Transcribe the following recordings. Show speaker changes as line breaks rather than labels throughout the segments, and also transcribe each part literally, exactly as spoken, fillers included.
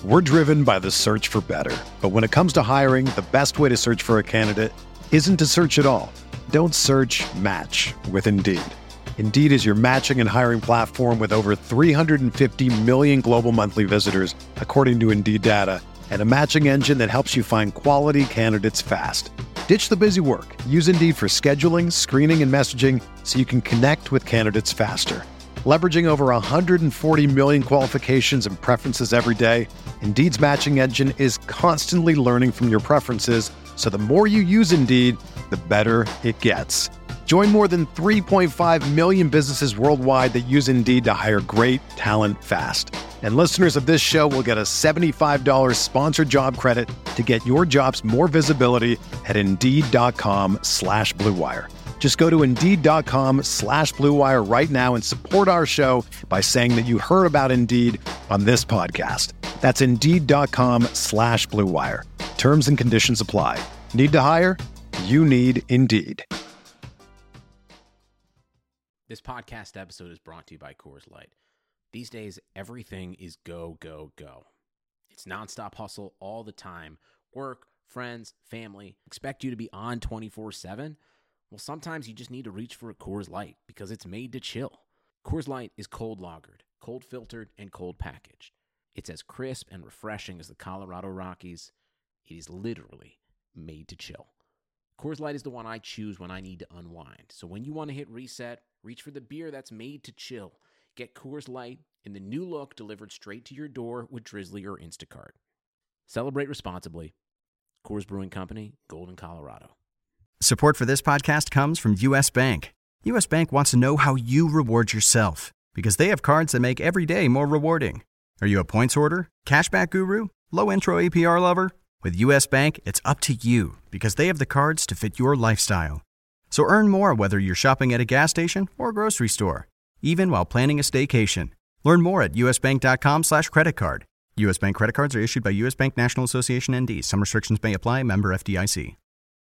We're driven by the search for better. But when it comes to hiring, the best way to search for a candidate isn't to search at all. Don't search, match with Indeed. Indeed is your matching and hiring platform with over three hundred fifty million global monthly visitors, according to Indeed data, and a matching engine that helps you find quality candidates fast. Ditch the busy work. Use Indeed for scheduling, screening, and messaging so you can connect with candidates faster. Leveraging over one hundred forty million qualifications and preferences every day, Indeed's matching engine is constantly learning from your preferences, so the more you use Indeed, the better it gets. Join more than three point five million businesses worldwide that use Indeed to hire great talent fast. And listeners of this show will get a seventy-five dollars sponsored job credit to get your jobs more visibility at Indeed.com slash Blue Wire. Just go to Indeed.com slash Blue Wire right now and support our show by saying that you heard about Indeed on this podcast. That's Indeed.com slash Blue Wire. Terms and conditions apply. Need to hire? You need Indeed.
This podcast episode is brought to you by Coors Light. These days, everything is go, go, go. It's nonstop hustle all the time. Work, friends, family, expect you to be on twenty-four seven. Well, sometimes you just need to reach for a Coors Light because it's made to chill. Coors Light is cold lagered, cold filtered, and cold packaged. It's as crisp and refreshing as the Colorado Rockies. It is literally made to chill. Coors Light is the one I choose when I need to unwind. So when you want to hit reset, reach for the beer that's made to chill. Get Coors Light in the new look delivered straight to your door with Drizzly or Instacart. Celebrate responsibly. Coors Brewing Company, Golden, Colorado.
Support for this podcast comes from U S. Bank. U S. Bank wants to know how you reward yourself because they have cards that make every day more rewarding. Are you a points hoarder, cashback guru, low intro A P R lover? With U S. Bank, it's up to you because they have the cards to fit your lifestyle. So earn more whether you're shopping at a gas station or grocery store, even while planning a staycation. Learn more at usbank.com slash credit card. U S. Bank credit cards are issued by U S. Bank National Association N D. Some restrictions may apply. Member F D I C.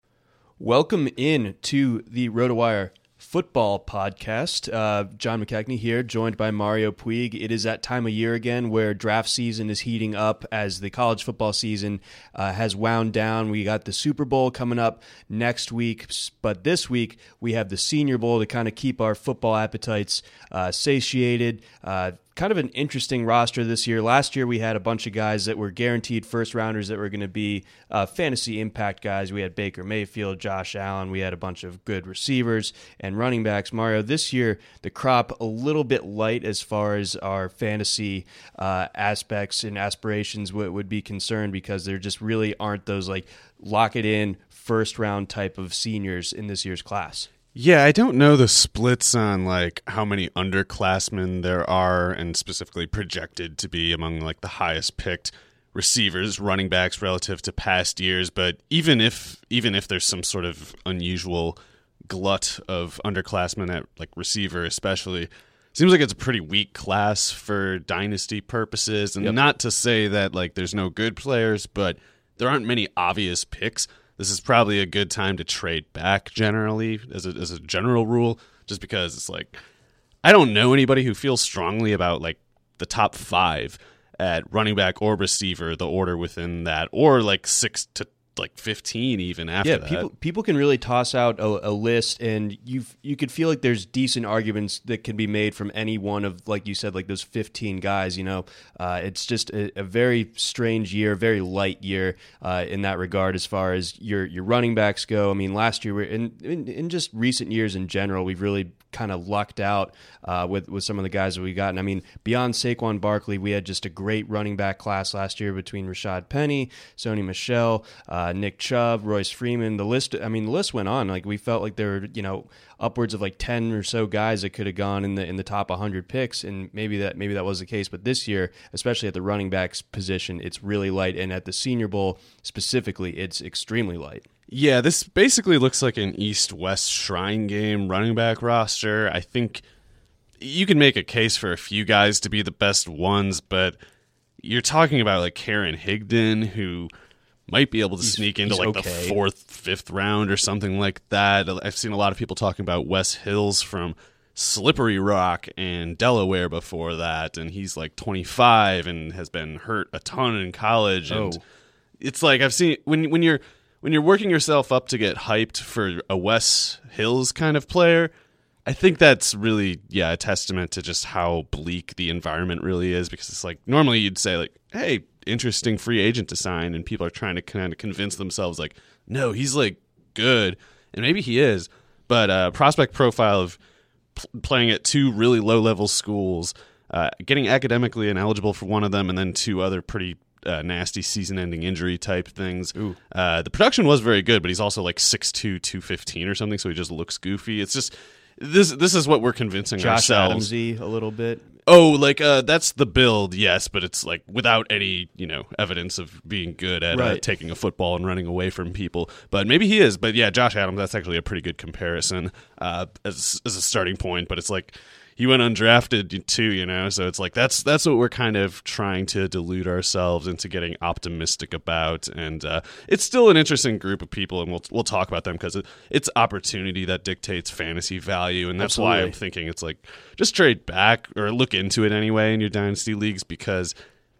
Welcome in to the RotoWire Football Podcast. Uh, John McKechnie here, joined by Mario Puig. It is that time of year again where draft season is heating up as the college football season uh, has wound down. We got the Super Bowl coming up next week, but this week we have the Senior Bowl to kind of keep our football appetites uh, satiated. Uh, Kind of an interesting roster this year. Last year we had a bunch of guys that were guaranteed first rounders that were going to be uh, fantasy impact guys. We had Baker Mayfield, Josh Allen. We had a bunch of good receivers and running backs. Mario, this year the crop a little bit light as far as our fantasy uh, aspects and aspirations w- would be concerned because there just really aren't those like lock it in first round type of seniors in this year's class.
Yeah, I don't know the splits on like how many underclassmen there are and specifically projected to be among like the highest picked receivers, running backs relative to past years, but even if even if there's some sort of unusual glut of underclassmen at like receiver especially, seems like it's a pretty weak class for dynasty purposes. And yep. Not to say that like there's no good players, but there aren't many obvious picks. This is probably a good time to trade back generally as a, as a general rule, just because it's like, I don't know anybody who feels strongly about like the top five at running back or receiver, the order within that, or like six to like fifteen even after
yeah,
that.
people people can really toss out a, a list, and you you could feel like there's decent arguments that can be made from any one of, like you said, like those fifteen guys. You know, uh, it's just a, a very strange year, very light year uh, in that regard as far as your your running backs go. I mean, last year, in, in in just recent years in general, we've really kind of lucked out uh, with with some of the guys that we got. And I mean, beyond Saquon Barkley, we had just a great running back class last year between Rashad Penny, Sony Michel, uh, Nick Chubb, Royce Freeman. The list, I mean, the list went on. Like we felt like there were, you know, upwards of like ten or so guys that could have gone in the in the top one hundred picks, and maybe that maybe that was the case. But this year, especially at the running backs position, it's really light, and at the Senior Bowl specifically, it's extremely light.
Yeah, this basically looks like an East-West Shrine Game running back roster. I think you can make a case for a few guys to be the best ones, but you're talking about like Karen Higdon, who might be able to
he's,
sneak into like
okay.
the fourth, fifth round or something like that. I've seen a lot of people talking about Wes Hills from Slippery Rock and Delaware before that, and he's like twenty-five and has been hurt a ton in college. And
Oh.
it's like I've seen when when you're when you're working yourself up to get hyped for a Wes Hills kind of player, I think that's really, yeah, a testament to just how bleak the environment really is, because it's like normally you'd say like, hey, interesting free agent to sign, and people are trying to kind of convince themselves like, no, he's like good, and maybe he is, but uh, prospect profile of pl- playing at two really low-level schools, uh, getting academically ineligible for one of them, and then two other pretty uh, nasty season-ending injury type things. Uh, the production was very good, but he's also like six two, two fifteen or something, so he just looks goofy. It's just this this is what we're convincing
Josh
ourselves.
Adamsy a little bit.
Oh, like uh, that's the build, yes, but it's like without any, you know, evidence of being good at uh,
Right.
taking a football and running away from people. But maybe he is. But yeah, Josh Adams, that's actually a pretty good comparison uh, as as a starting point. But it's like he went undrafted too, you know. So it's like that's that's what we're kind of trying to delude ourselves into getting optimistic about. And uh, it's still an interesting group of people, and we'll we'll talk about them because it, it's opportunity that dictates fantasy value, and that's why I'm
Absolutely.
thinking it's like just trade back or look into it anyway in your dynasty leagues, because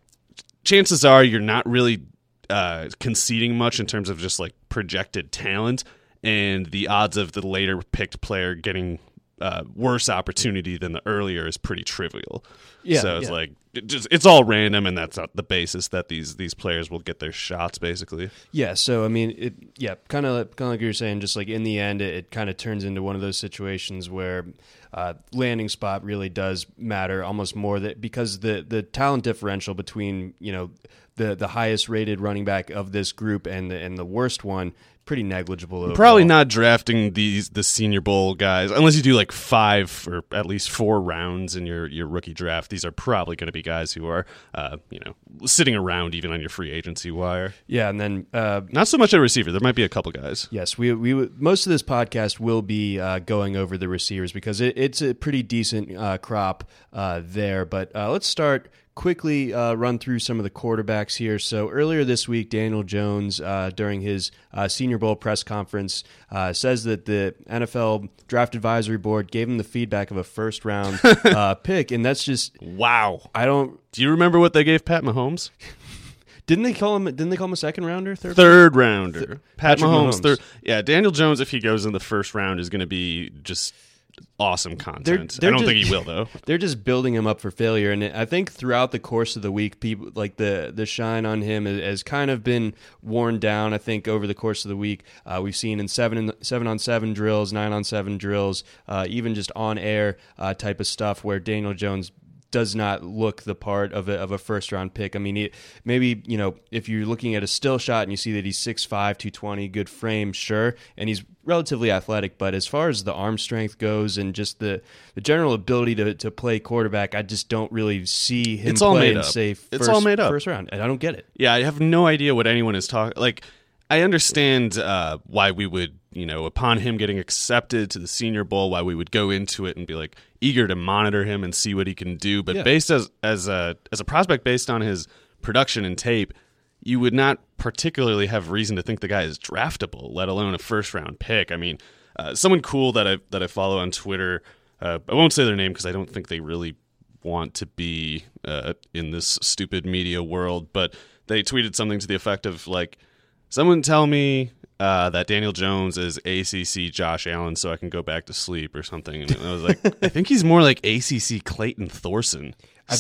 chances are you're not really uh, conceding much in terms of just like projected talent, and the odds of the later picked player getting uh, worse opportunity than the earlier is pretty trivial.
Yeah,
so it's
yeah.
like it just it's all random, and that's not the basis that these these players will get their shots basically.
Yeah, so I mean, it yeah, kind of kind of like you were saying, just like in the end, it, it kind of turns into one of those situations where uh, landing spot really does matter almost more, that because the the talent differential between, you know, the the highest rated running back of this group and the and the worst one, pretty negligible overall.
Probably not drafting these the Senior Bowl guys unless you do like five or at least four rounds in your, your rookie draft. These are probably going to be guys who are uh, you know sitting around even on your free agency wire.
Yeah, and then uh,
Not so much a receiver. There might be a couple guys.
yes, we we would- most of this podcast will be uh, going over the receivers because it, it's a pretty decent uh, crop uh, there. But uh, let's start quickly uh, run through some of the quarterbacks here. So earlier this week, Daniel Jones, uh, during his uh, Senior Bowl press conference, uh, says that the N F L Draft Advisory Board gave him the feedback of a first round uh, pick, and that's just
Wow.
I don't.
Do you remember what they gave Pat Mahomes?
Didn't they call him? Didn't they call him a second rounder? Third.
Third rounder. Pat
Patrick
Mahomes,
Mahomes.
third. Yeah, Daniel Jones, if he goes in the first round, is going to be just awesome content.
they're
I don't
just-
think he will, though.
They're just building him up for failure, and I think throughout the course of the week, people like the the shine on him has, has kind of been worn down. I think over the course of the week, uh, we've seen in seven seven on seven drills, nine on seven drills, uh, even just on air uh, type of stuff where Daniel Jones does not look the part of a, of a first round pick. I mean, he, maybe, you know, if you're looking at a still shot and you see that he's six five, two twenty, good frame, sure, and he's relatively athletic, but as far as the arm strength goes and just the, the general ability to, to play quarterback, I just don't really see him
It's all
play
made
in,
up.
say,
It's
first,
all made up.
first round, and I don't get it.
Yeah, I have no idea what anyone is talking. Like, I understand uh, why we would, you know, upon him getting accepted to the Senior Bowl, why we would go into it and be like eager to monitor him and see what he can do. But
Yeah.
based as as a as a prospect, based on his production and tape, you would not particularly have reason to think the guy is draftable, let alone a first round pick. I mean, uh, someone cool that I that I follow on Twitter. Uh, I won't say their name because I don't think they really want to be uh, in this stupid media world, but they tweeted something to the effect of like, someone tell me uh, that Daniel Jones is A C C Josh Allen so I can go back to sleep or something. And I was like, I think he's more like A C C Clayton Thorson.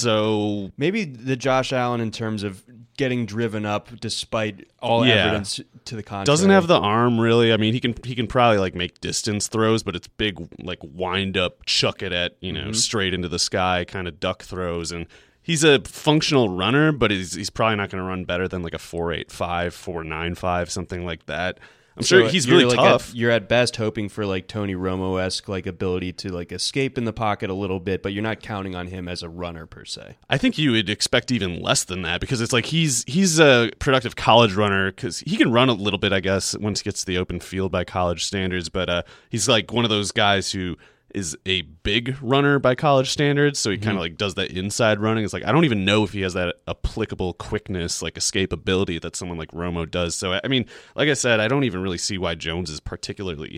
So
Maybe the Josh Allen in terms of getting driven up despite all
Yeah.
evidence to the contrary.
doesn't have the arm really. I mean, he can he can probably like make distance throws, but it's big like wind up, chuck it at, you know, straight into the sky kind of duck throws. And he's a functional runner, but he's he's probably not going to run better than like a four eight five, four nine five, something like that. I'm sure
So
he's
you're,
really
like,
tough.
At, you're at best hoping for like Tony Romo-esque like ability to like escape in the pocket a little bit, but you're not counting on him as a runner per se.
I think you would expect even less than that because it's like he's he's a productive college runner because he can run a little bit, I guess, once he gets to the open field by college standards. But uh, he's like one of those guys who is a big runner by college standards, so he kind of like does that inside running. It's like I don't even know if he has that applicable quickness, like escapability that someone like Romo does. So I mean, like I said, I don't even really see why Jones is particularly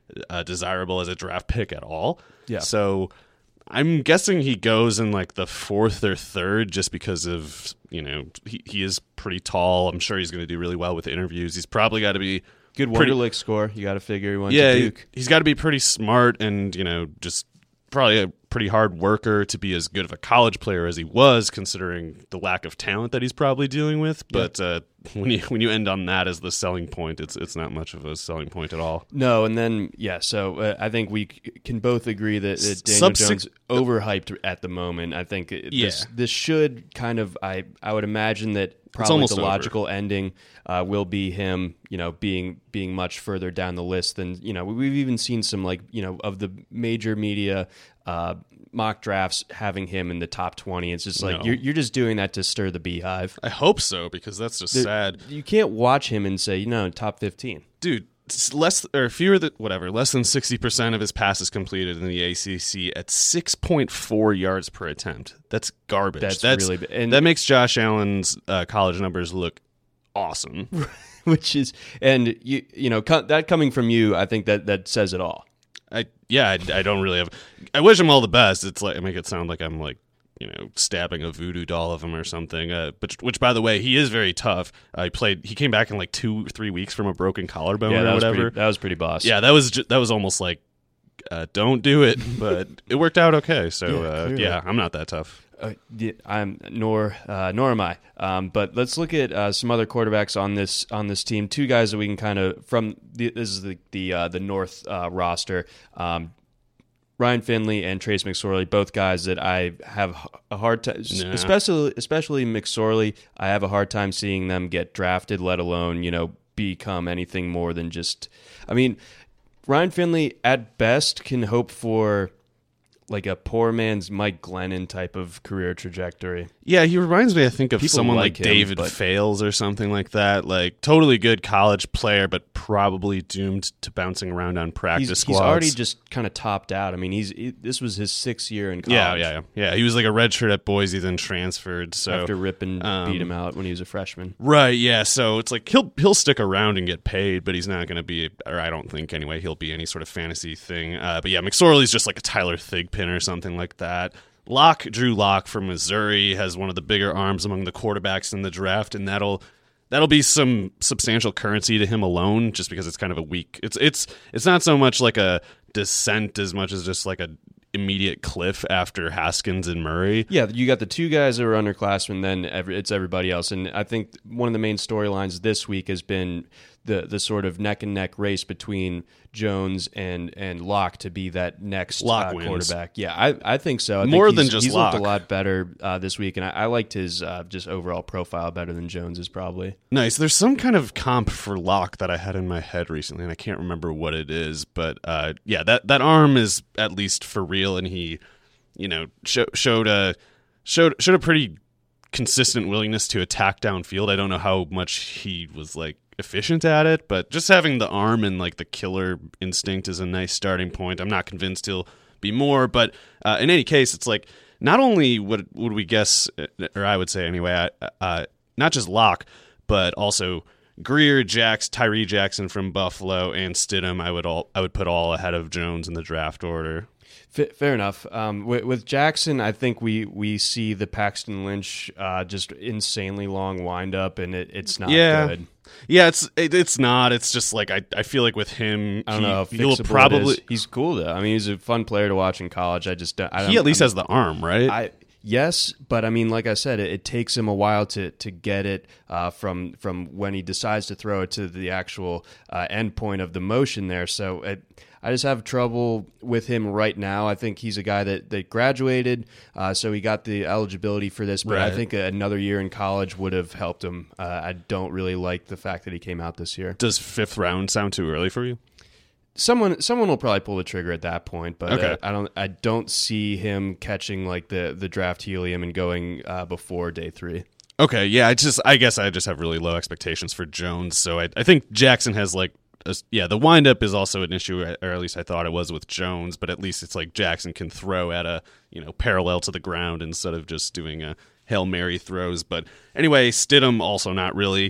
uh, desirable as a draft pick at all.
Yeah.
So I'm guessing he goes in like the fourth or third just because of, you know, he, he is pretty tall. I'm sure he's going to do really well with interviews. He's probably got to be
good
pretty,
Wonderlic score. You got to figure he went
yeah,
to Duke.
He's got to be pretty smart and, you know, just probably a pretty hard worker to be as good of a college player as he was, considering the lack of talent that he's probably dealing with. But uh, when you when you end on that as the selling point, it's it's not much of a selling point at all.
No, and then yeah, so uh, I think we c- can both agree that, that Daniel
Sub
Jones
six-
overhyped at the moment. I think it-
Yeah.
this this should kind of I I would imagine that probably
almost
the
over.
logical ending uh, will be him, you know, being being much further down the list than, you know, we've even seen some, like, you know, of the major media uh, mock drafts having him in the top twenty. It's just like
No.
you're you're just doing that to stir the beehive.
I hope so, because that's just
There-
sad.
You can't watch him and say, you know, top fifteen.
Dude, s- less or fewer than whatever, less than sixty percent of his passes completed in the A C C at six point four yards per attempt. That's garbage.
That's really ba- and-
that makes Josh Allen's uh, college numbers look awesome.
Which is, and you you know, co- that coming from you, I think that that says it all.
I yeah, I, I don't really have. I wish him all the best. It's like I make it sound like I'm like, you know, stabbing a voodoo doll of him or something. Uh, but which, by the way, he is very tough. Uh, he played. He came back in like two, three weeks from a broken collarbone
Yeah,
or
that was
whatever.
pretty, that was pretty boss.
Yeah, that was ju- that was almost like, uh, don't do it, but it worked out okay. So
Yeah,
uh,
clearly.
yeah, I'm not that tough.
Uh, yeah, I'm nor uh, nor am I. Um, but let's look at uh, some other quarterbacks on this on this team. Two guys that we can kind of from the, this is the the uh, the North uh, roster. Um, Ryan Finley and Trace McSorley, both guys that I have a hard time,
Nah.
especially especially McSorley. I have a hard time seeing them get drafted, let alone, you know, become anything more than just. I mean, Ryan Finley at best can hope for like a poor man's Mike Glennon type of career trajectory.
Yeah, he reminds me, I think, of
People
someone
like
like,
him,
David
but-
Fales or something like that. Like, totally good college player, but probably doomed to bouncing around on practice
He's,
squads.
he's already just kind of topped out. I mean, he's he, this was his sixth year in college.
yeah, yeah, yeah, yeah. He was like a redshirt at Boise, then transferred. So
After Rip and
um,
beat him out when he was a freshman.
right, yeah. So it's like he'll he'll stick around and get paid, but he's not going to be, or I don't think anyway, he'll be any sort of fantasy thing. Uh, but yeah, McSorley's just like a Tyler Thigpen or something like that. Locke, Drew Locke from Missouri, has one of the bigger arms among the quarterbacks in the draft, and that'll that'll be some substantial currency to him alone, just because it's kind of a weak. It's it's it's not so much like a descent as much as just like a immediate cliff after Haskins and Murray.
Yeah, you got the two guys that were underclassmen, then every, it's everybody else. And I think one of the main storylines this week has been the the sort of neck and neck race between Jones and and Locke to be that next
Locke
uh,
wins.
quarterback. Yeah, I, I think so. I
More
think
than
he's,
just
he's looked a
Locke.
lot better uh, this week, and I, I liked his uh, just overall profile better than Jones's probably.
Nice. There's some kind of comp for Locke that I had in my head recently, and I can't remember what it is. But uh, yeah, that, that arm is at least for real, and he, you know, show, showed a showed showed a pretty consistent willingness to attack downfield. I don't know how much he was like efficient at it, but just having the arm and like the killer instinct is a nice starting point. I'm not convinced he'll be more, but uh, in any case, it's like not only would would we guess, or I would say anyway, uh, not just Locke, but also Greer, Jax, Tyree Jackson from Buffalo, and Stidham. I would all I would put all ahead of Jones in the draft order.
F- Fair enough. Um, with, with Jackson, I think we, we see the Paxton Lynch uh, just insanely long windup, and it, it's not
Yeah.
good.
Yeah, it's it, it's not. It's just like I, I feel like with him,
I don't
he,
know. How
he'll
fixable it
probably
is. He's cool though. I mean, he's a fun player to watch in college. I just don't, I don't,
he at least
I'm-
has the arm, right?
I yes, but I mean, like I said, it, it takes him a while to to get it uh, from from when he decides to throw it to the actual uh, end point of the motion there. So it, I just have trouble with him right now. I think he's a guy that that graduated, uh, so he got the eligibility for this. But I
Right.
think another year in college would have helped him. Uh, I don't really like the fact that he came out this year.
Does fifth round sound too early for you?
Someone, someone will probably pull the trigger at that point, but
Okay.
uh, I don't, I don't see him catching like the, the draft helium and going uh, before day three.
Okay, yeah. I just I guess I just have really low expectations for Jones, so I I think Jackson has like a, yeah the windup is also an issue, or at least I thought it was with Jones, but at least it's like Jackson can throw at a you know parallel to the ground instead of just doing a Hail Mary throws. But anyway, Stidham also not really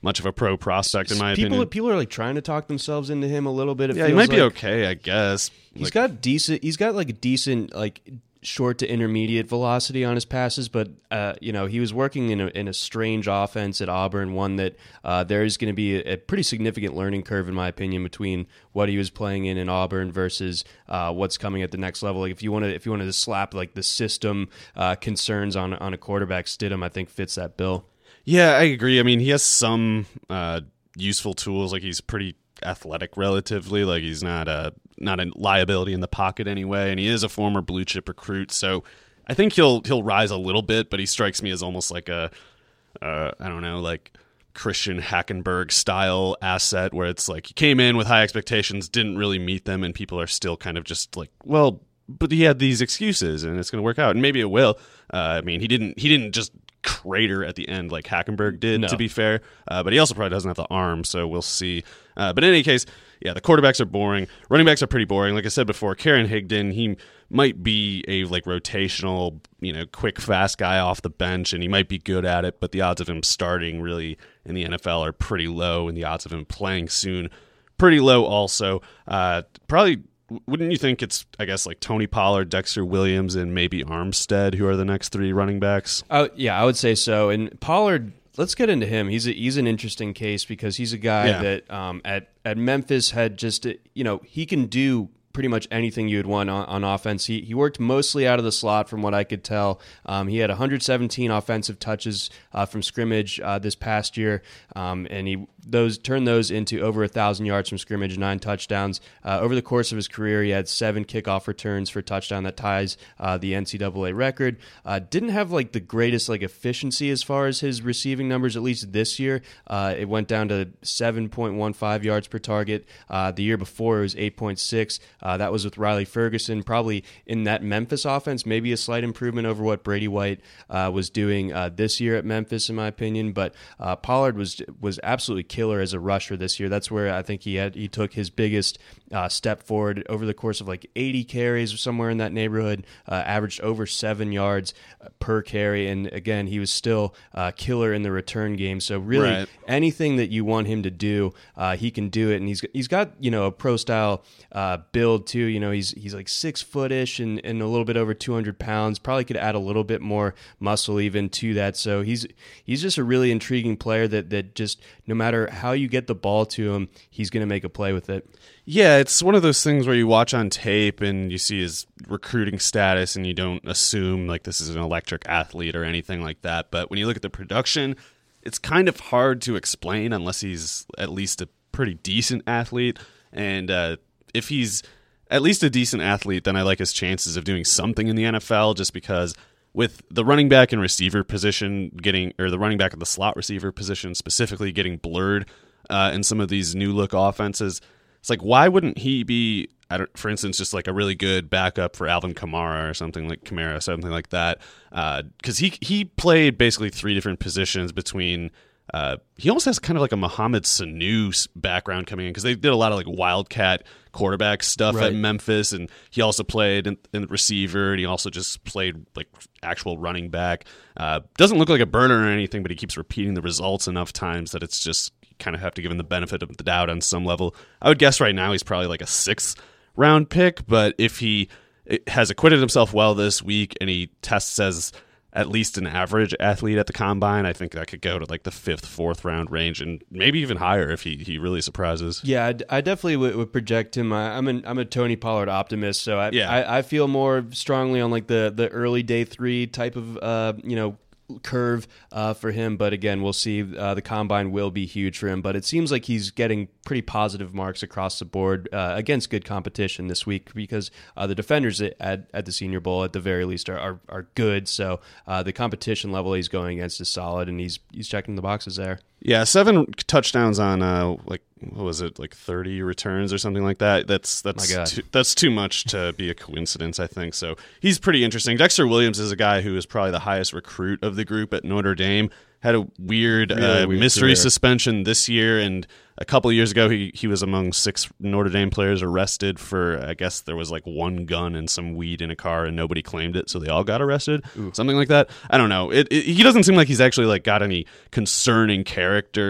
much of a pro prospect in my
people,
opinion.
People are like trying to talk themselves into him a little bit. It
yeah, he
feels
might be
like.
okay, I guess.
He's
like,
got decent. He's got like a decent like short to intermediate velocity on his passes, but uh, you know he was working in a in a strange offense at Auburn, one that uh, there is going to be a, a pretty significant learning curve, in my opinion, between what he was playing in in Auburn versus uh, what's coming at the next level. Like if you want to if you wanted to slap like the system uh, concerns on on a quarterback, Stidham I think fits that bill.
Yeah, I agree. I mean, he has some uh, useful tools. Like he's pretty athletic relatively. Like he's not a not a liability in the pocket anyway, and he is a former blue chip recruit. So I think he'll he'll rise a little bit, but he strikes me as almost like a uh, I don't know, like Christian Hackenberg style asset, where it's like he came in with high expectations, didn't really meet them, and people are still kind of just like, well, but he had these excuses, and it's going to work out, and maybe it will. Uh, I mean, he didn't he didn't just crater at the end like Hackenberg did,
no.
to be fair, uh, but he also probably doesn't have the arm, so we'll see. Uh, but in any case, yeah, the quarterbacks are boring. Running backs are pretty boring. Like I said before, Karen Higdon, he might be a like rotational, you know, quick, fast guy off the bench, and he might be good at it, but the odds of him starting really in the N F L are pretty low, and the odds of him playing soon pretty low also. Uh, probably, wouldn't you think it's, I guess, like Tony Pollard, Dexter Williams, and maybe Armstead, who are the next three running backs?
Oh, yeah, I would say so. And Pollard, let's get into him. He's a, he's an interesting case because he's a guy
Yeah.
that um, at, at Memphis had just, you know, he can do pretty much anything you'd want on, on offense. He he worked mostly out of the slot from what I could tell. Um, he had one hundred seventeen offensive touches uh, from scrimmage uh, this past year, um, and he those turned those into over one thousand yards from scrimmage, nine touchdowns. Uh, over the course of his career, he had seven kickoff returns for a touchdown that ties uh, the N C double A record. Uh, didn't have like the greatest like efficiency as far as his receiving numbers, at least this year. Uh, it went down to seven point one five yards per target. Uh, the year before, it was eight point six. Uh, that was with Riley Ferguson, probably in that Memphis offense, maybe a slight improvement over what Brady White uh, was doing uh, this year at Memphis, in my opinion. But uh, Pollard was was absolutely killer as a rusher this year. That's where I think he had he took his biggest uh, step forward over the course of like eighty carries, somewhere in that neighborhood. Uh, averaged over seven yards per carry, and again, he was still uh, killer in the return game. So really,
Right.
anything that you want him to do, uh, he can do it. And he's he's got you know a pro style uh, build too. You know he's he's like six footish and, and a little bit over two hundred pounds. Probably could add a little bit more muscle even to that. So he's he's just a really intriguing player that that just no matter how you get the ball to him, he's going to make a play with it.
Yeah, it's one of those things where you watch on tape and you see his recruiting status and you don't assume like this is an electric athlete or anything like that. But when you look at the production, it's kind of hard to explain unless he's at least a pretty decent athlete. And uh, if he's at least a decent athlete, then I like his chances of doing something in the N F L, just because with the running back and receiver position getting, or the running back and the slot receiver position specifically getting blurred uh, in some of these new look offenses, it's like, why wouldn't he be, I don't, for instance, just like a really good backup for Alvin Kamara or something like Kamara, something like that? Because uh, he he played basically three different positions between. Uh, he almost has kind of like a Mohamed Sanu background coming in, because they did a lot of like wildcat quarterback stuff
Right.
at Memphis, and he also played in, in receiver, and he also just played like actual running back. Uh, doesn't look like a burner or anything, but he keeps repeating the results enough times that it's just kind of have to give him the benefit of the doubt on some level. I would guess right now he's probably like a sixth round pick, but if he has acquitted himself well this week and he tests as at least an average athlete at the combine, I think that could go to like the fifth, fourth round range, and maybe even higher if he, he really surprises.
Yeah, I, I definitely would, would project him. I, I'm an I'm a Tony Pollard optimist, so I,
Yeah.
I I feel more strongly on like the the early day three type of uh you know curve uh, for him. But again, we'll see. Uh, the combine will be huge for him, but it seems like he's getting pretty positive marks across the board uh, against good competition this week, because uh, the defenders at, at the Senior Bowl at the very least are are, are good. So uh, the competition level he's going against is solid, and he's he's checking the boxes there.
Yeah, seven touchdowns on uh like what was it, like thirty returns or something like that. That's that's
My God.
too, that's too much to be a coincidence, I think. So he's pretty interesting. Dexter Williams is a guy who is probably the highest recruit of the group at Notre Dame. Had a weird,
Really
uh,
weird
mystery
career.
suspension this year, and a couple of years ago he he was among six Notre Dame players arrested for, I guess there was like one gun and some weed in a car and nobody claimed it, so they all got arrested.
Ooh.
Something like that. I don't know. It, it he doesn't seem like he's actually like got any concerning character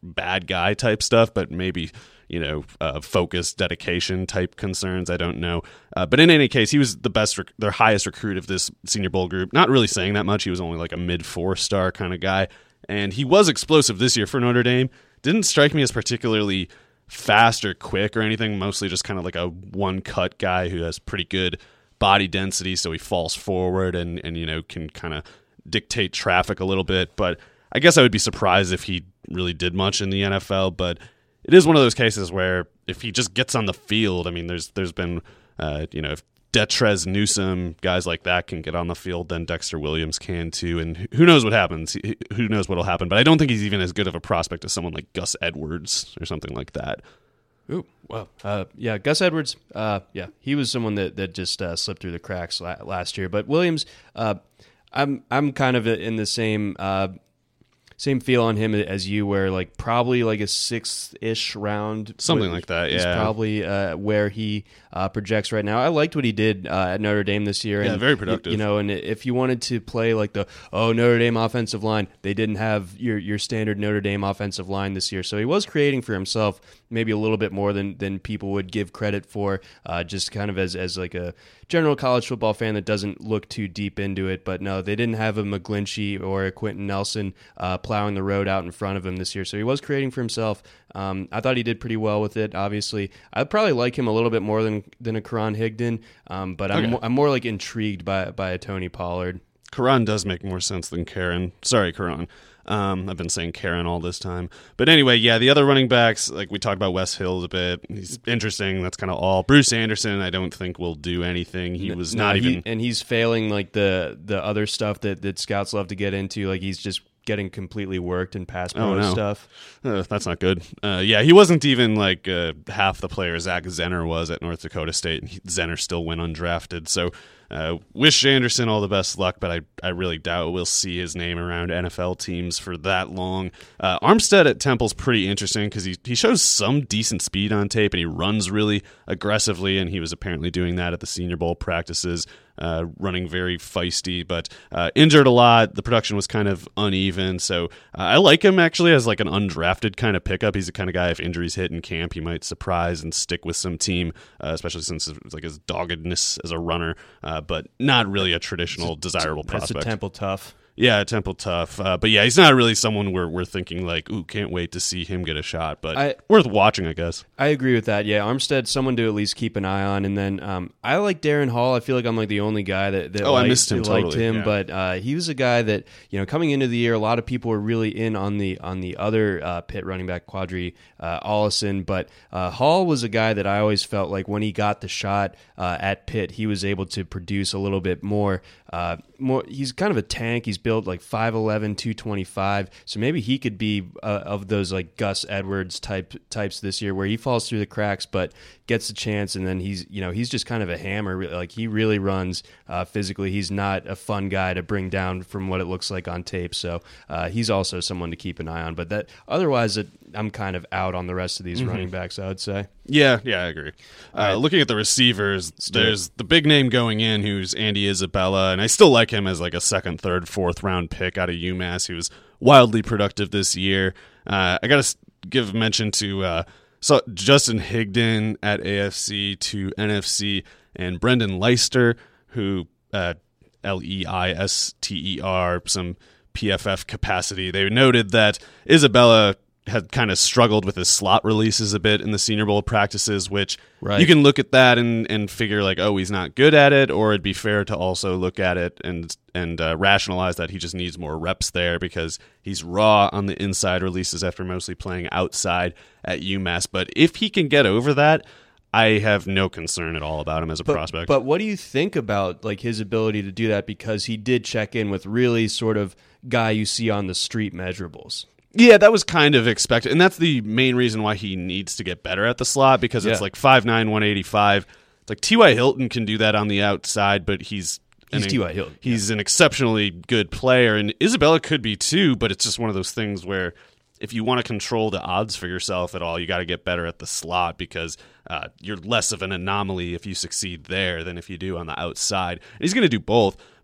bad guy type stuff, but maybe, you know, uh, focus, dedication type concerns. I don't know. Uh, but in any case, he was the best, rec- their highest recruit of this Senior Bowl group. Not really saying that much. He was only like a mid four star kind of guy. And he was explosive this year for Notre Dame. Didn't strike me as particularly fast or quick or anything, mostly just kind of like a one cut guy who has pretty good body density, so he falls forward and, and you know, can kind of dictate traffic a little bit. But I guess I would be surprised if he really did much in the N F L, but it is one of those cases where if he just gets on the field, I mean, there's there's been, uh, you know, if Detrez Newsome, guys like that can get on the field, then Dexter Williams can too, and who knows what happens? Who knows what'll happen? But I don't think he's even as good of a prospect as someone like Gus Edwards or something like that.
Ooh, wow. Uh, yeah, Gus Edwards, uh, yeah, he was someone that, that just uh, slipped through the cracks la- last year. But Williams, uh, I'm I'm kind of in the same uh, same feel on him as you, where like probably like a sixth-ish round.
Something like that, yeah.
Is probably uh, where he uh, projects right now. I liked what he did uh, at Notre Dame this year.
Yeah,
and,
very productive.
You know, and if you wanted to play like the, oh, Notre Dame offensive line, they didn't have your your standard Notre Dame offensive line this year. So he was creating for himself maybe a little bit more than, than people would give credit for, uh, just kind of as, as like a general college football fan that doesn't look too deep into it. But no, they didn't have a McGlinchey or a Quentin Nelson uh, plowing the road out in front of him this year. So he was creating for himself. Um, I thought he did pretty well with it, obviously. I'd probably like him a little bit more than than a Karan Higdon, um, but I'm,
Okay.
mo- I'm more like intrigued by, by a Tony Pollard.
Karan does make more sense than Karen. Sorry, Karan. Um, I've been saying Karen all this time. But anyway, yeah, the other running backs, like we talked about Wes Hills a bit. He's interesting. That's kind of all. Bruce Anderson, I don't think will do anything. He was
No,
not
he-
even...
and he's failing like the the other stuff that, that scouts love to get into. Like he's just getting completely worked in pass pro
Oh, no.
stuff.
Uh, that's not good. Uh, yeah, he wasn't even like uh, half the player Zach Zenner was at North Dakota State, and he, Zenner still went undrafted. So uh, wish Anderson all the best luck, but I, I really doubt we'll see his name around N F L teams for that long. Uh, Armstead at Temple's pretty interesting because he, he shows some decent speed on tape, and he runs really aggressively, and he was apparently doing that at the Senior Bowl practices. Uh, running very feisty, but uh, injured a lot. The production was kind of uneven, so uh, I like him actually as like an undrafted kind of pickup. He's the kind of guy, if injuries hit in camp, he might surprise and stick with some team, uh, especially since it's like his doggedness as a runner, uh, but not really a traditional desirable
That's
prospect.
a Temple tough.
Yeah, Temple tough. Uh, but yeah, he's not really someone where we're thinking like, ooh, can't wait to see him get a shot. But
I-
worth watching, I guess.
I agree with that. Yeah, Armstead, someone to at least keep an eye on. And then um, I like Darren Hall. I feel like I'm like the only guy that, that
Oh, I
liked,
missed him
liked
totally,
him.
yeah.
But uh, he was a guy that, you know, coming into the year, a lot of people were really in on the on the other uh, Pitt running back, Quadri uh, Ollison. But uh, Hall was a guy that I always felt like when he got the shot uh, at Pitt, he was able to produce a little bit more. Uh, more, he's kind of a tank. He's built like five eleven, two twenty-five. So maybe he could be uh, of those like Gus Edwards type types this year, where he falls through the cracks but gets a chance, and then he's you know he's just kind of a hammer. Like he really runs uh, physically. He's not a fun guy to bring down from what it looks like on tape. So uh, he's also someone to keep an eye on. But that otherwise, it, I'm kind of out on the rest of these
Mm-hmm.
running backs, I would say.
Yeah, yeah, I agree. Uh,
right.
Looking at the receivers,
do
there's the big name going in, who's Andy Isabella, and I still like him as like a second, third, fourth round pick out of UMass. He was wildly productive this year. Uh, I got to give mention to uh, so Justin Higdon at A F C to N F C, and Brendan Leister, who uh, L E I S T E R, some P F F capacity. They noted that Isabella had kind of struggled with his slot releases a bit in the Senior Bowl practices, which
Right.
you can look at that and, and figure like, oh, he's not good at it, or it'd be fair to also look at it and and uh, rationalize that he just needs more reps there because he's raw on the inside releases after mostly playing outside at UMass. But if he can get over that, I have no concern at all about him as a
But,
prospect.
but what do you think about like his ability to do that? Because he did check in with really sort of guy you see on the street measurables.
Yeah, that was kind of expected, and that's the main reason why he needs to get better at the slot, because it's
Yeah.
like five nine, one eighty-five. It's like T Y. Hilton can do that on the outside, but he's
He's
an,
T Y. Hilton,
He's an exceptionally good player, and Isabella could be too, but it's just one of those things where if you want to control the odds for yourself at all, you got to get better at the slot, because uh, you're less of an anomaly if you succeed there than if you do on the outside. And he's going to do both.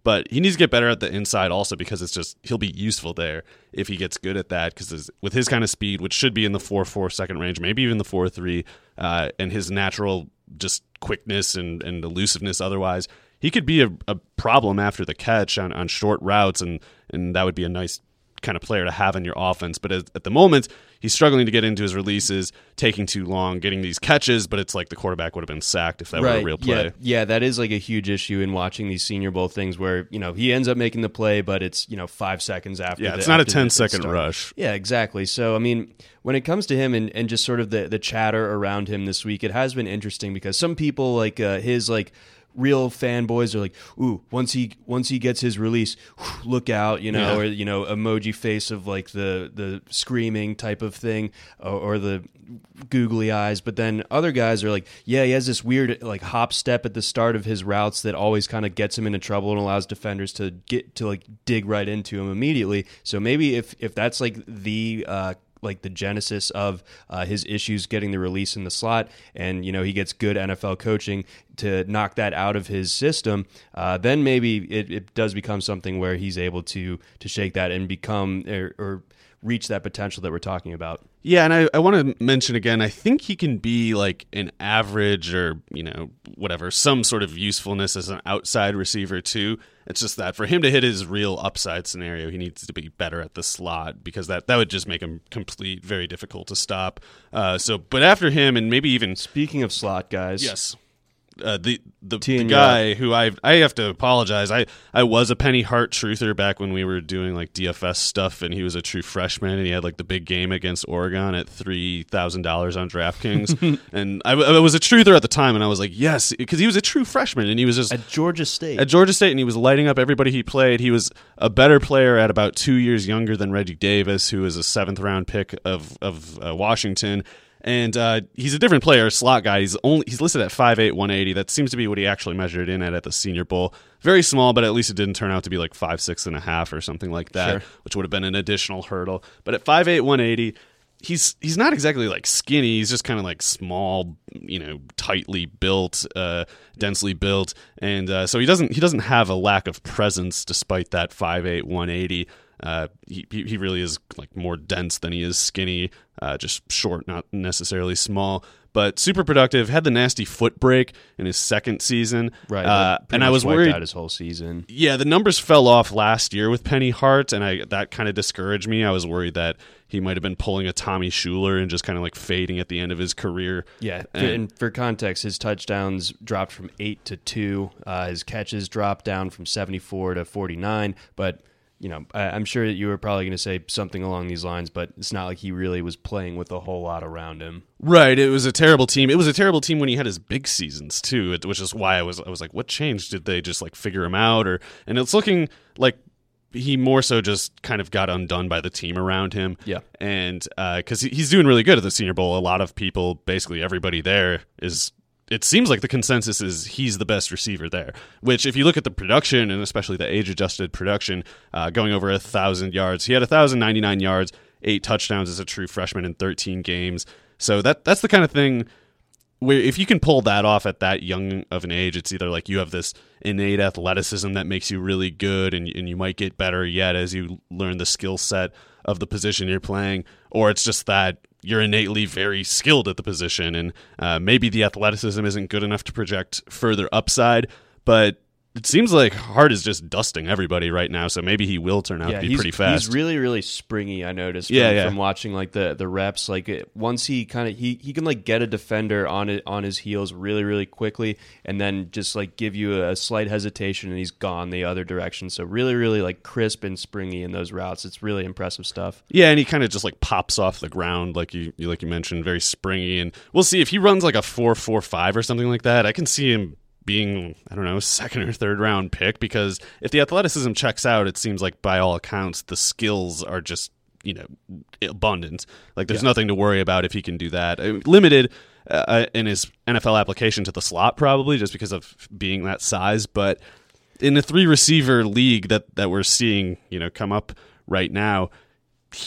But he needs to get better at the inside also because it's just he'll be useful there if he gets good at that. Because with his kind of speed, which should be in the four four second range, maybe even the four three, uh, and his natural just quickness and, and elusiveness otherwise, he could be a, a problem after the catch on, on short routes, and, and that would be a nice kind of player to have in your offense. But at, at the moment, he's struggling to get into his releases, taking too long, getting these catches, but it's like the quarterback would have been sacked if that
right.
were a real play.
Yeah. yeah, that is like a huge issue in watching these Senior Bowl things where, you know, he ends up making the play, but it's, you know, five seconds after.
Yeah,
the,
it's not a
after
ten-second rush.
Yeah, exactly. So, I mean, when it comes to him and, and just sort of the, the chatter around him this week, it has been interesting because some people, like uh, his, like, real fanboys are like, ooh, once he once he gets his release, whew, look out, you know,
yeah.
or, you know, emoji face of like the the screaming type of thing, or, or the googly eyes. But then other guys are like, yeah, he has this weird like hop step at the start of his routes that always kind of gets him into trouble and allows defenders to get to like dig right into him immediately. So maybe if if that's like the uh like the genesis of uh, his issues getting the release in the slot, and you know he gets good N F L coaching to knock that out of his system, uh, then maybe it, it does become something where he's able to to shake that and become or, or reach that potential that we're talking about.
Yeah, and I, I want to mention again, I think he can be like an average or, you know, whatever, some sort of usefulness as an outside receiver too. It's just that for him to hit his real upside scenario, he needs to be better at the slot because that, that would just make him complete, very difficult to stop. Uh, so, but after him and maybe even...
Speaking of slot guys...
Yes. Uh, the the,
T
the guy who I I have to apologize. I, I was a Penny Hart truther back when we were doing like D F S stuff, and he was a true freshman, and he had like the big game against Oregon at three thousand dollars on DraftKings, and I, I was a truther at the time, and I was like, yes, because he was a true freshman, and he was just
at Georgia State.
At Georgia State, and he was lighting up everybody he played. He was a better player at about two years younger than Reggie Davis, who was a seventh round pick of of uh, Washington. And uh, he's a different player, slot guy. He's only he's listed at five eight, one eighty. That seems to be what he actually measured in at at the Senior Bowl. Very small, but at least it didn't turn out to be like five six and a half or something like that,
sure.
which would have been an additional hurdle. But at five eight, one eighty, he's he's not exactly like skinny. He's just kind of like small, you know, tightly built, uh, densely built, and uh, so he doesn't he doesn't have a lack of presence despite that five eight, one eighty. Uh, he he really is like more dense than he is skinny, uh, just short, not necessarily small, but super productive. Had the nasty foot break in his second season,
right?
Uh, and I was worried
out his whole season.
Yeah, the numbers fell off last year with Penny Hart, and I that kind of discouraged me. I was worried that he might have been pulling a Tommy Schuler and just kind of like fading at the end of his career.
Yeah,
and,
and for context, his touchdowns dropped from eight to two. Uh, his catches dropped down from seventy-four to forty-nine, but. You know, I'm sure that you were probably going to say something along these lines, but it's not like he really was playing with a whole lot around him.
Right. It was a terrible team. It was a terrible team when he had his big seasons too, which is why I was I was like, what changed? Did they just like figure him out? Or and it's looking like he more so just kind of got undone by the team around him.
Yeah.
And because uh, he's doing really good at the Senior Bowl. A lot of people, basically everybody there is. It seems like the consensus is he's the best receiver there, which if you look at the production and especially the age-adjusted production, uh, going over one thousand yards. He had one thousand ninety-nine yards, eight touchdowns as a true freshman in thirteen games. So that that's the kind of thing where if you can pull that off at that young of an age, it's either like you have this innate athleticism that makes you really good and, and you might get better yet as you learn the skill set of the position you're playing, or it's just that you're innately very skilled at the position, and uh, maybe the athleticism isn't good enough to project further upside, but it seems like Hart is just dusting everybody right now, so maybe he will turn out
yeah,
to be
he's,
pretty fast.
He's really, really springy, I noticed, from,
yeah, yeah.
from watching like the, the reps. Like it, once he kind of he, he can like get a defender on it on his heels really, really quickly, and then just like give you a slight hesitation, and he's gone the other direction. So really, really like crisp and springy in those routes. It's really impressive stuff.
Yeah, and he kind of just like pops off the ground, like you, you like you mentioned, very springy. And we'll see if he runs like a four four five or something like that. I can see him being, I don't know, second or third round pick, because if the athleticism checks out, it seems like by all accounts the skills are just, you know, abundant. Like there's
yeah.
nothing to worry about if he can do that. I mean, limited uh, in his N F L application to the slot probably just because of being that size, but in the three receiver league that that we're seeing, you know, come up right now, he's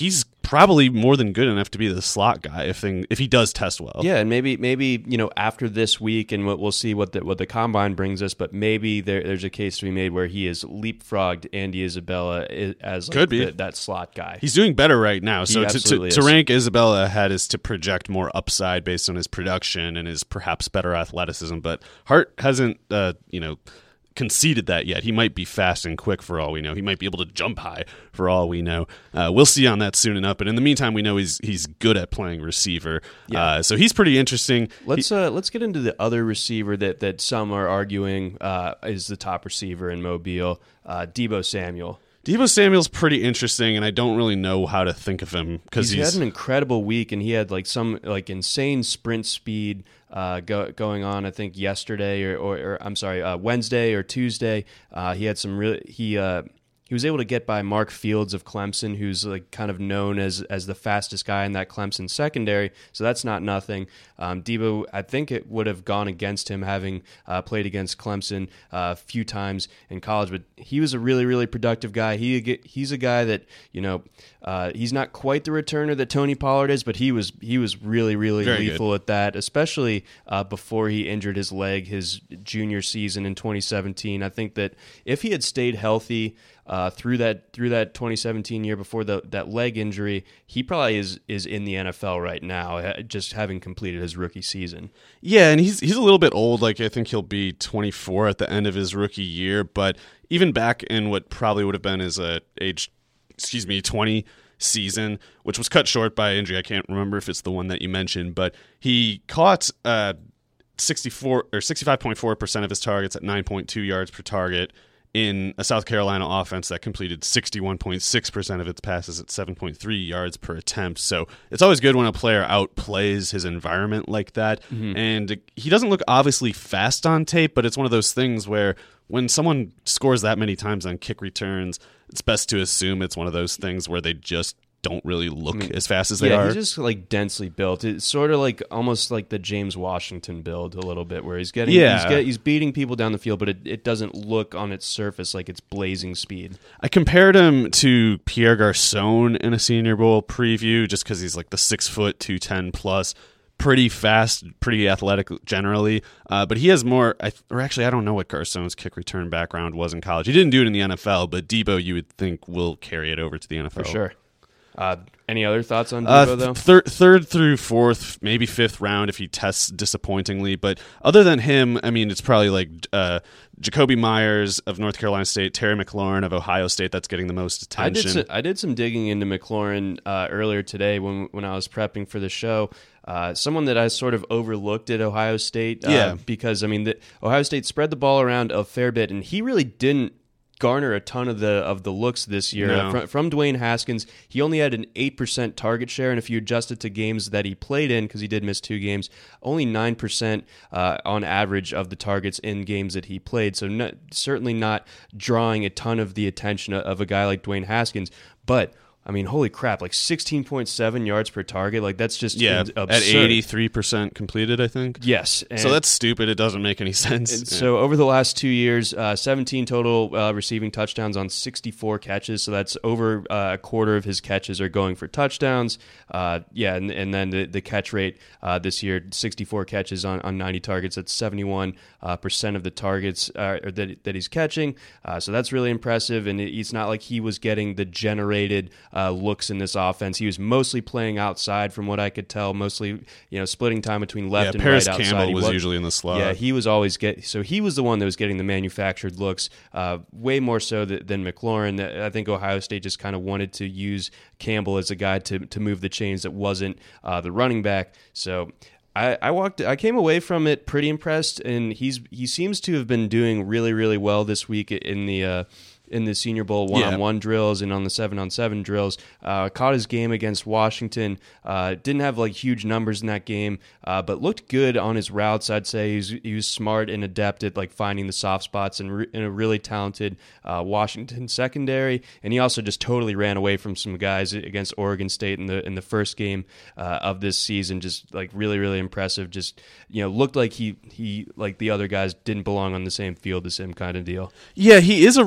probably more than good enough to be the slot guy if thing if he does test well.
Yeah, and maybe maybe you know after this week, and we'll see what the what the combine brings us. But maybe there, there's a case to be made where he has leapfrogged Andy Isabella as like
Could be.
The, that slot guy.
He's doing better right now.
He
So to, to,
absolutely
to
is.
rank Isabella ahead is to project more upside based on his production and his perhaps better athleticism. But Hart hasn't, uh, you know. conceded that yet. He might be fast and quick for all we know. He might be able to jump high for all we know. Uh, we'll see on that soon enough. But in the meantime, we know he's he's good at playing receiver.
Yeah.
Uh, so he's pretty interesting.
Let's
he,
uh, let's get into the other receiver that that some are arguing uh, is the top receiver in Mobile, uh, Deebo Samuel.
Deebo Samuel's pretty interesting, and I don't really know how to think of him because
he's,
he's
had an incredible week, and he had like some like insane sprint speed uh, go, going on. I think yesterday or, or, or I'm sorry, uh, Wednesday or Tuesday. Uh, he had some really he. Uh, He was able to get by Mark Fields of Clemson, who's like kind of known as as the fastest guy in that Clemson secondary. So that's not nothing. Um, Deebo, I think it would have gone against him having uh, played against Clemson uh, a few times in college, but he was a really, really productive guy. He he's a guy that you know uh, he's not quite the returner that Tony Pollard is, but he was he was really, really
Very
lethal
good.
at that, especially uh, before he injured his leg his junior season in twenty seventeen. I think that if he had stayed healthy. Uh, through that through that twenty seventeen year before the, that leg injury, he probably is is in the N F L right now, just having completed his rookie season.
Yeah, and he's he's a little bit old. Like I think he'll be twenty-four at the end of his rookie year. But even back in what probably would have been his uh, age, excuse me, twenty season, which was cut short by injury. I can't remember if it's the one that you mentioned, but he caught uh, sixty-four or sixty-five point four percent of his targets at nine point two yards per target. In a South Carolina offense that completed sixty-one point six percent of its passes at seven point three yards per attempt. So it's always good when a player outplays his environment like that. Mm-hmm. And he doesn't look obviously fast on tape, but it's one of those things where when someone scores that many times on kick returns, it's best to assume it's one of those things where they just don't really look I mean, as fast as they
yeah,
are.
He's just like densely built. It's sort of like almost like the James Washington build a little bit, where he's getting
yeah.
he's, get, he's beating people down the field, but it, it doesn't look on its surface like it's blazing speed.
I compared him to Pierre Garcon in a Senior Bowl preview, just because he's like the six foot two ten plus, pretty fast, pretty athletic generally. Uh, but he has more, I, or actually, I don't know what Garcon's kick return background was in college. He didn't do it in the N F L, but Deebo, you would think, will carry it over to the N F L
for sure. Uh, any other thoughts on Deebo,
uh,
though?
Third, third through fourth, maybe fifth round if he tests disappointingly. But other than him, I mean, it's probably like uh, Jacoby Myers of North Carolina State, Terry McLaurin of Ohio State that's getting the most attention.
I did some, I did some digging into McLaurin uh, earlier today when when I was prepping for the show. Uh, someone that I sort of overlooked at Ohio State. Uh,
yeah.
Because, I mean, the, Ohio State spread the ball around a fair bit, and he really didn't garner a ton of the of the looks this year.
No.
Uh, from, from Dwayne Haskins. He only had an eight percent target share, and if you adjust it to games that he played in, because he did miss two games, only nine percent uh, on average of the targets in games that he played. So not, certainly not drawing a ton of the attention of a guy like Dwayne Haskins, but I mean, holy crap, like sixteen point seven yards per target. Like, that's just
yeah,
absurd.
At eighty-three percent completed, I think.
Yes.
So that's stupid. It doesn't make any sense.
And so over the last two years, uh, seventeen total uh, receiving touchdowns on sixty-four catches. So that's over uh, a quarter of his catches are going for touchdowns. Uh, yeah, and, and then the, the catch rate uh, this year, sixty-four catches on, on ninety targets. That's seventy-one percent uh, of the targets uh, that, that he's catching. Uh, so that's really impressive. And it's not like he was getting the generated Uh, looks in this offense. He was mostly playing outside, from what I could tell. Mostly, you know, splitting time between left
yeah,
and
Paris
right outside.
Campbell
He
was
was
usually in the slot.
Yeah, he was always get. So he was the one that was getting the manufactured looks, uh, way more so th- than McLaurin. I think Ohio State just kind of wanted to use Campbell as a guy to to move the chains that wasn't uh, the running back. So. I, I walked. I came away from it pretty impressed, and he's he seems to have been doing really, really well this week in the uh, in the Senior Bowl one-on-one yeah. drills and on the seven-on-seven drills. Uh, caught his game against Washington. Uh, didn't have like huge numbers in that game, uh, but looked good on his routes. I'd say he was, he was smart and adept at like finding the soft spots and re- in a really talented uh, Washington secondary. And he also just totally ran away from some guys against Oregon State in the in the first game uh, of this season. Just like really, really impressive. Just you know, looked like he he like the other guys didn't belong on the same field as him, kind of deal.
Yeah, he is a redshirt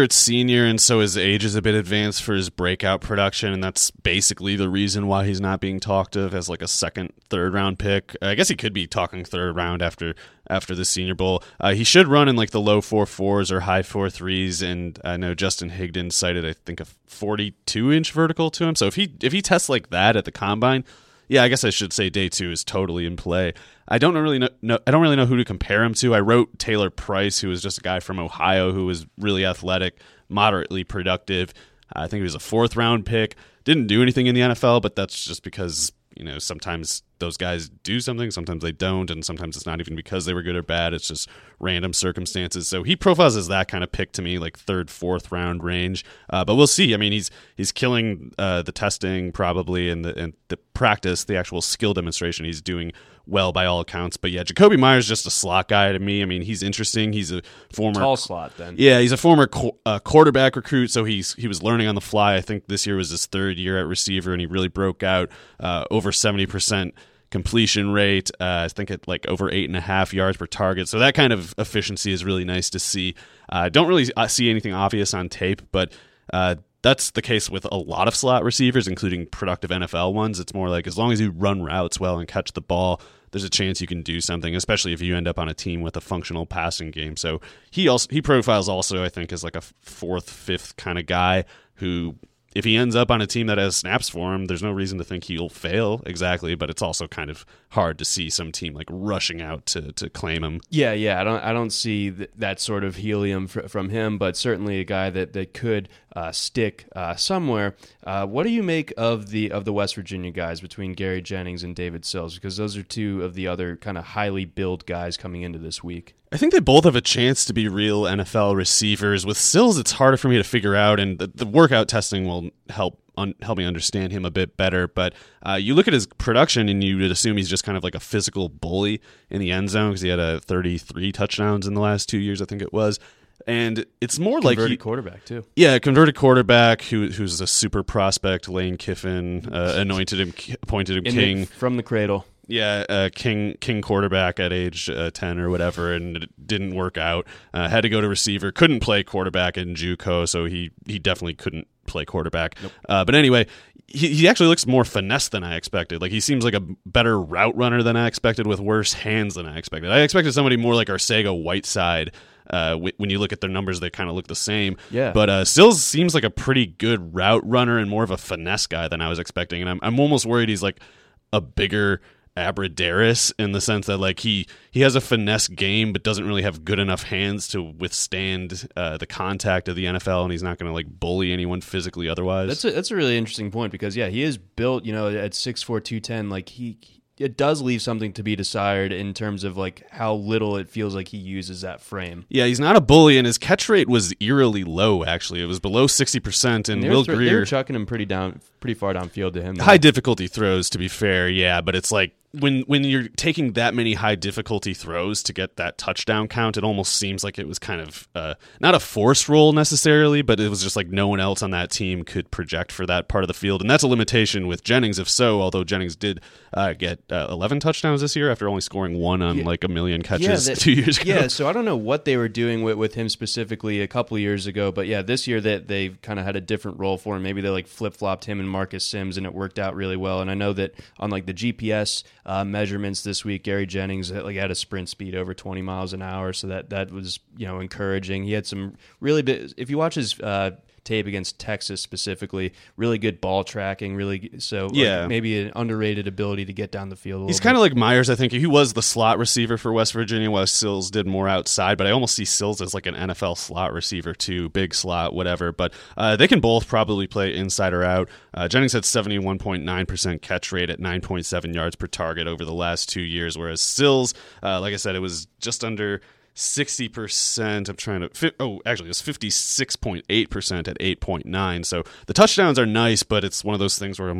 redshirt senior, and so his age is a bit advanced for his breakout production, and that's basically the reason why he's not being talked of as like a second, third round pick. I guess he could be talking third round after after the Senior Bowl. Uh, he should run in like the low four fours or high four threes, and I know Justin Higdon cited I think a forty-two inch vertical to him. So if he if he tests like that at the combine, yeah, I guess I should say day two is totally in play. I don't really know, know. I don't really know who to compare him to. I wrote Taylor Price, who was just a guy from Ohio who was really athletic, moderately productive. Uh, I think he was a fourth round pick. Didn't do anything in the N F L, but that's just because, you know, sometimes those guys do something, sometimes they don't, and sometimes it's not even because they were good or bad. It's just random circumstances. So he profiles as that kind of pick to me, like third, fourth round range. Uh, but we'll see. I mean, he's he's killing uh, the testing probably, and the and the practice, the actual skill demonstration. He's doing well by all accounts. But yeah, Jacoby Myers is just a slot guy to me. I mean, he's interesting. He's a former
tall slot then.
Yeah, he's a former qu- uh, quarterback recruit, so he's he was learning on the fly. I think this year was his third year at receiver, and he really broke out. Uh, over seventy percent completion rate. Uh, I think at like over eight and a half yards per target. So that kind of efficiency is really nice to see. I uh, don't really see anything obvious on tape, but uh, that's the case with a lot of slot receivers, including productive N F L ones. It's more like as long as you run routes well and catch the ball, there's a chance you can do something, especially if you end up on a team with a functional passing game. So he also he profiles also, I think, as like a fourth, fifth kind of guy who, if he ends up on a team that has snaps for him, there's no reason to think he'll fail exactly, but it's also kind of hard to see some team like rushing out to, to claim him.
Yeah, yeah, I don't I don't see th- that sort of helium fr- from him, but certainly a guy that, that could uh, stick uh, somewhere. Uh, what do you make of the of the West Virginia guys between Gary Jennings and David Sills? Because those are two of the other kind of highly billed guys coming into this week.
I think they both have a chance to be real N F L receivers. With Sills, it's harder for me to figure out, and the, the workout testing will help un, help me understand him a bit better. But uh, you look at his production, and you would assume he's just kind of like a physical bully in the end zone because he had a thirty-three touchdowns in the last two years, I think it was. And it's more
converted
like converted
quarterback too.
Yeah, converted quarterback who who's a super prospect. Lane Kiffin uh, anointed him, appointed him
in
king
the, from the cradle.
Yeah, uh, king king quarterback at age uh, ten or whatever, and it didn't work out. Uh, had to go to receiver. Couldn't play quarterback in JUCO, so he he definitely couldn't play quarterback. Nope. Uh, but anyway, he he actually looks more finesse than I expected. Like he seems like a better route runner than I expected, with worse hands than I expected. I expected somebody more like Arcega Whiteside. Uh, w- when you look at their numbers, they kind of look the same.
Yeah.
But uh, Sills seems like a pretty good route runner and more of a finesse guy than I was expecting. And I'm I'm almost worried he's like a bigger Abradaris in the sense that like he he has a finesse game but doesn't really have good enough hands to withstand uh, the contact of the N F L, and he's not going to like bully anyone physically otherwise.
That's a, that's a really interesting point because yeah, he is built, you know, at six four, two ten, like he it does leave something to be desired in terms of like how little it feels like he uses that frame.
Yeah, he's not a bully, and his catch rate was eerily low. Actually, it was below sixty percent. And, and Will th- Greer,
they were chucking him pretty down, pretty far downfield to him. Though.
High difficulty throws, to be fair, yeah, but it's like when when you're taking that many high difficulty throws to get that touchdown count, it almost seems like it was kind of uh, not a forced roll necessarily, but it was just like no one else on that team could project for that part of the field, and that's a limitation with Jennings. If so, although Jennings did uh, get uh, eleven touchdowns this year after only scoring one on yeah. like a million catches
yeah, that,
two years ago.
Yeah, so I don't know what they were doing with, with him specifically a couple of years ago, but yeah, this year that they, they kind of had a different role for him. Maybe they like flip flopped him and Marcus Sims, and it worked out really well. And I know that on like the G P S uh, measurements this week, Gary Jennings like had a sprint speed over twenty miles an hour, so that that was, you know, encouraging. He had some really big, if you watch his uh, tape against Texas specifically, really good ball tracking, really so
yeah.
like maybe an underrated ability to get down the field.
He's kind of like Myers, I think. He was the slot receiver for West Virginia, while Sills did more outside, but I almost see Sills as like an N F L slot receiver too, big slot, whatever. But uh, they can both probably play inside or out. Uh, Jennings had seventy-one point nine percent catch rate at nine point seven yards per target over the last two years, whereas Sills, uh, like I said, it was just under sixty percent. I'm trying to, oh, actually, it was fifty-six point eight percent at eight point nine. So the touchdowns are nice, but it's one of those things where I'm like,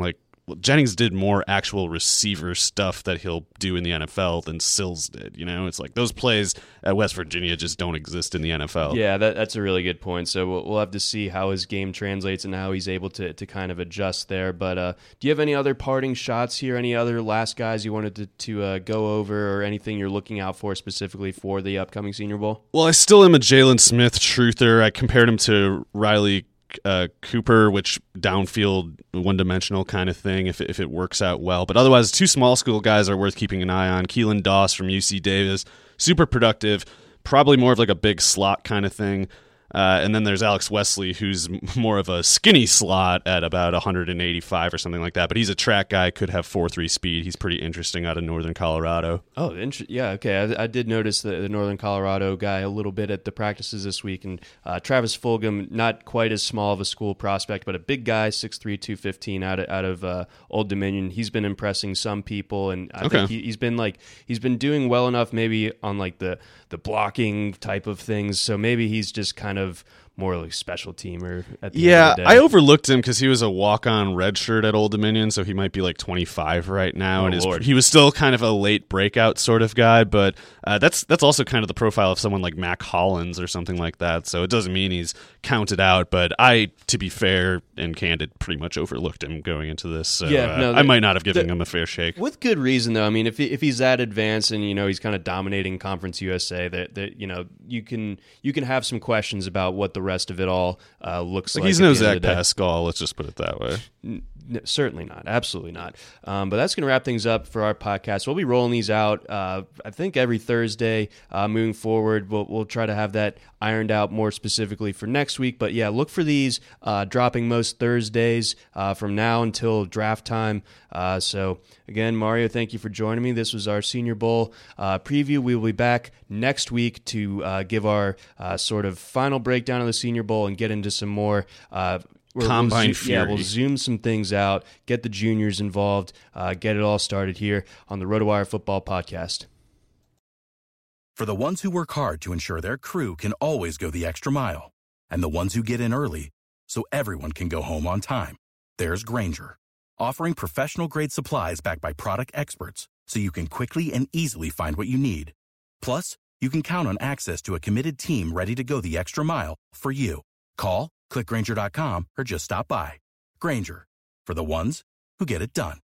Jennings did more actual receiver stuff that he'll do in the N F L than Sills did. You know, it's like those plays at West Virginia just don't exist in the N F L.
Yeah, that, that's a really good point. So we'll, we'll have to see how his game translates and how he's able to, to kind of adjust there. But uh, do you have any other parting shots here? Any other last guys you wanted to, to uh, go over, or anything you're looking out for specifically for the upcoming Senior Bowl?
Well, I still am a Jalen Smith truther. I compared him to Riley Uh, Cooper, which downfield, one-dimensional kind of thing, if it, if it works out well. But otherwise, two small school guys are worth keeping an eye on. Keelan Doss from U C Davis, super productive, probably more of like a big slot kind of thing. Uh, and then there's Alex Wesley, who's more of a skinny slot at about one eighty-five or something like that. But he's a track guy, could have four three speed. He's pretty interesting out of Northern Colorado.
Oh, inter- yeah, okay. I, I did notice the, the Northern Colorado guy a little bit at the practices this week. And uh, Travis Fulgham, not quite as small of a school prospect, but a big guy, six three, two fifteen out of, out of uh, Old Dominion. He's been impressing some people. And I
okay.
think he, he's been like he's been doing well enough maybe on like the, the blocking type of things. So maybe he's just kind of more like special teamer at the
yeah,
end of the day.
I overlooked him because he was a walk-on redshirt at Old Dominion, so he might be like twenty-five right now.
Oh,
and his,
Lord.
he was still kind of a late breakout sort of guy, but uh, that's that's also kind of the profile of someone like Mac Hollins or something like that. So it doesn't mean he's counted out, but I, to be fair and candid, pretty much overlooked him going into this. So
Yeah,
uh,
no,
I might not have given
the-
him a fair shake.
With good reason, though. I mean, if he, if he's that advanced and you know he's kind of dominating Conference U S A, that that you know you can you can have some questions about what the rest of it all uh, looks
Like
like.
he's
at
no
the end of
Zach
the day.
Pascal, let's just put it that way.
N- certainly not. Absolutely not. Um, but that's going to wrap things up for our podcast. We'll be rolling these out, uh, I think, every Thursday uh, moving forward. We'll, we'll try to have that ironed out more specifically for next week. But, yeah, look for these uh, dropping most Thursdays uh, from now until draft time. Uh, so, again, Mario, thank you for joining me. This was our Senior Bowl uh, preview. We will be back next week to uh, give our uh, sort of final breakdown of the Senior Bowl and get into some more uh We're,
Combine
we'll zo- Yeah,
Fury.
we'll zoom some things out, get the juniors involved, uh, get it all started here on the RotoWire Football Podcast.
For the ones who work hard to ensure their crew can always go the extra mile, and the ones who get in early so everyone can go home on time, there's Grainger, offering professional-grade supplies backed by product experts so you can quickly and easily find what you need. Plus, you can count on access to a committed team ready to go the extra mile for you. Call, click Grainger dot com, or just stop by. Grainger, for the ones who get it done.